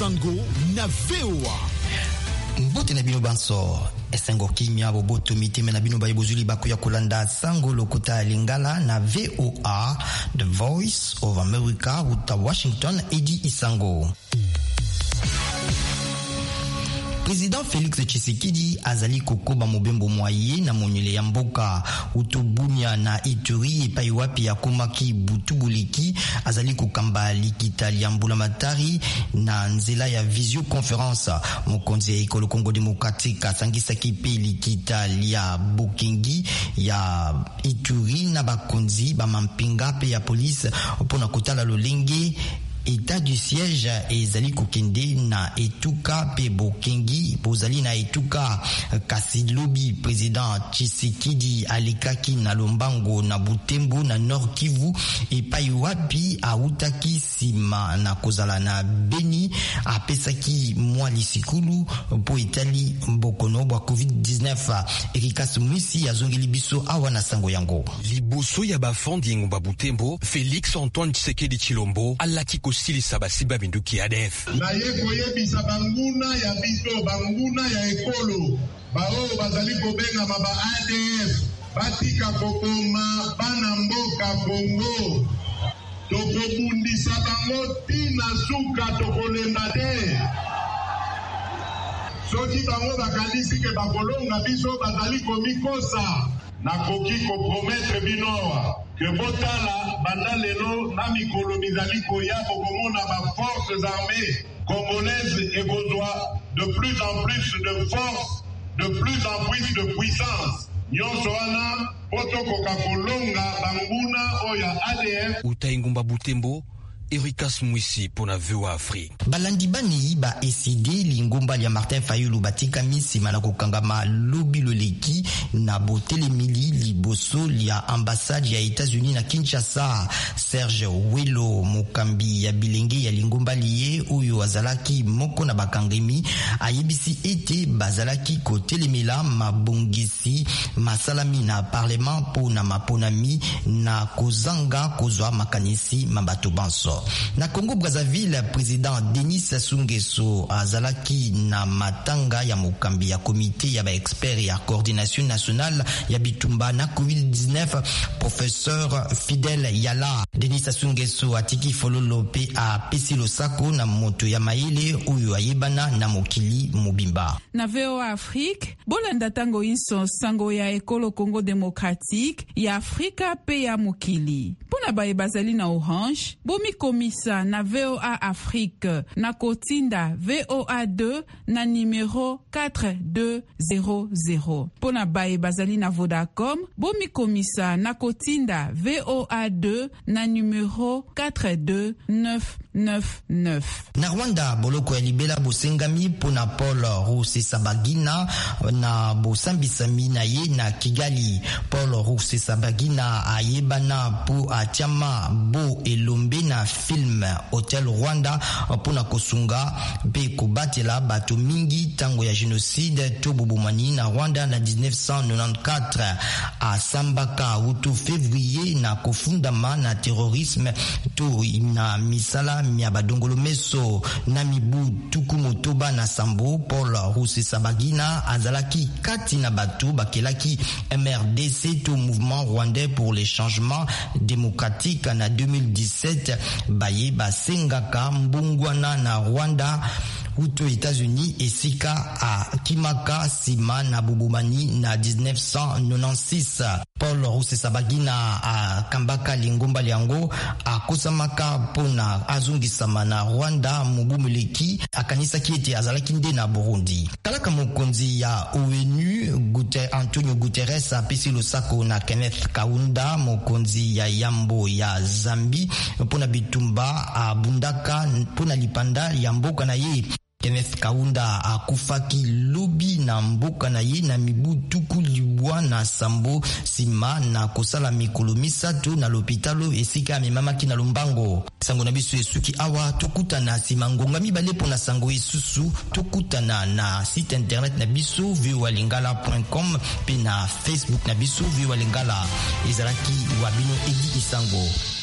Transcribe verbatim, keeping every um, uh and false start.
Isango na V O A. Mbote na bino banso esengo kimia boboto miteme na bino baye bozuli bakuya kolanda sango lokota lingala na V O A, The Voice of America uta Washington. Edi Isango. Président Félix Tshisekedi azali kokoba mobembo mwaye na monyele ya mboka utubunya na Ituri epai wapi ya komaki butubuliki azali kokamba likita ya mbulamatari na nzela ya visio conference. Mokonzi ya ekolo Congo Democratique asangisa kipe likita ya Bokengi ya Ituri na bakonzi ba mampinga pe ya police pona kotala lolenge état du siège ezali kokende na etuka pe Bokengi bozali na etuka kasi lobi président Tshisekedi alikaki na Lombango na Butembo na Nord Kivu epai wapi autaki sima na kozala na Beni apesaki mwa lisikulu po etali mbokono bwa covid dix-neuf. Erikas Mwisi azongeli biso awa na sango yango liboso ya bafandi ngomba Butembo. Félix Antoine Tshisekedi Tshilombo alaki silisa basiba binduki A D F na ye koyebisa banguna ya biso banguna ya ekolo bao bazali kobenga maba A D F batika kokoma bana mboka Kongo tokobundisa bango tina suka tokolemba te soki bango bakanisi ke bakolonga biso bazali komikosa nakoki koprometre binoa que botala banda lelo na mikolo mizali koya bokomona ba forces armées congolaises et besoin de plus en plus de force, de plus en plus de puissance. Nyonso wana potokoka kolonga banguna oya A D F utaingumba Butembo. Erikas Mwisi pona V O A Afrique. Balandi bani ba eside lingomba ya Martin Fayulu batika misi manako kangama lobi loleki na botele mili liboso ya ambassade ya États-Unis na Kinshasa. Serge Welo mokambi ya bilenge ya lingomba liye uyo azalaki moko na bakangemi ayebisi ete bazalaki kotelemela mabongisi masalami na parlement po na maponami na kozanga kozwa makanisi mabato banso. Na Congo Brazzaville, président Denis Sassou Nguesso azalaki na matanga ya mokambi ya komite ya ba expert ya coordination nationale ya bitumba na covid dix-neuf. Professeur Fidel Yala Denis Sassou Nguesso atiki fololo pe a pesi losako na moto ya maele uyo ayebana na mokili mobimba. Na V O A Afrique bolanda tango inso sango ya ekolo Congo Democratique ya Afrika pe ya mokili pona baye bazali na Orange bomi komisa na V O A Afrique na kotinda V O A deux na numéro quatre deux zéro zéro. Pona baye bazali na Vodacom bomi komisa na kotinda V O A deux na numéro quatre deux neuf neuf neuf. Na Rwanda boloko ya libela bosengami pona Paul Rusesabagina na bosambisami na ye na Kigali. Paul Rusesabagina ayebana po atiama bo elombe na film Hotel Rwanda pona kosunga pe kobatela bato mingi tango ya genocide to bobomani na Rwanda na dix-neuf cent quatre-vingt-quatorze. A sambaka uto février na kofundama na terrorisme to na misala mia badongolo meso na mibu tuku motoba na sambo. Paul Rusesabagina azalaki kati na bato bakelaki M R D C to mouvement rwandais pour les changements démocratiques na deux mille dix-sept. Baye basengaka mbungwana na Rwanda uto États-Unis esika a kimaka sima na bubumani na dix-neuf cent quatre-vingt-seize. Paul Rusesabagina a kambaka lingomba liango a kosamaka pona azungisama na Rwanda mubumuleki akanisa kiete azalaki nde na Burundi. Kalaka mokonzi ya O N U Gute Antonio Guterres a pesi losako na Kenneth Kaunda mokonzi ya Yambo ya Zambi pona bitumba a bundaka pona lipanda ya mboka na ye. Kenneth Kaunda akufaki lobi na mboka na ye na mibu tuku libwa na sambo sima na kosala mikolo misato na lopitalo esika amemamaki na Lombango. Sango na biso esuki awa tokutana sima ngonga mibale pona sango esusu tokutana na site internet na biso v o a lingala point com pe na Facebook na biso v o a lingala. Ezalaki wabino Edi Isango.